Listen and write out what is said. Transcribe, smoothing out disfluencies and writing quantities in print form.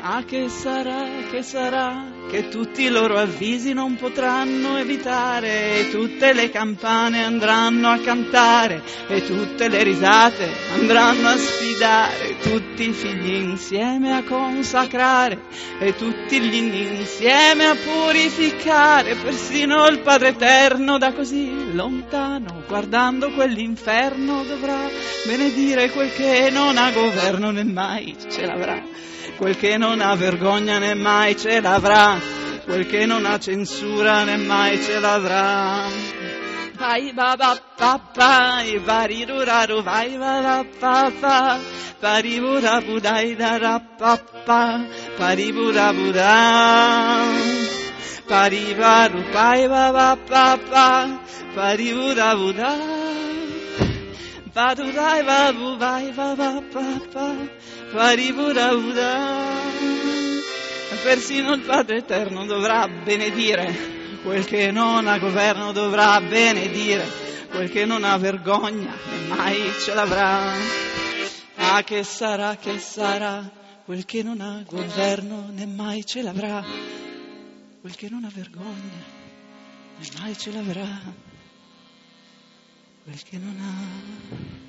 Ah, che sarà, che tutti i loro avvisi non potranno evitare, e tutte le campane andranno a cantare, e tutte le risate andranno a sfidare, tutti i figli insieme a consacrare, e tutti gli inni insieme a purificare, persino il Padre Eterno da così lontano, guardando quell'inferno, dovrà benedire quel che non ha governo né mai ce l'avrà. Quel che non ha vergogna né mai ce l'avrà, quel che non ha censura né mai ce l'avrà. Vai ba ba pa pa, vari ruraru, vai ba ba pa pa, pari bura budai da ra pa pa, pari bura buda, pari baru pai ba ba pa pa, pari bura buda, vadu dai babu vai ba ba pa pa. Persino il Padre Eterno dovrà benedire quel che non ha governo, dovrà benedire quel che non ha vergogna e mai ce l'avrà. Ah, che sarà quel che non ha governo né mai ce l'avrà, quel che non ha vergogna né mai ce l'avrà, quel che non ha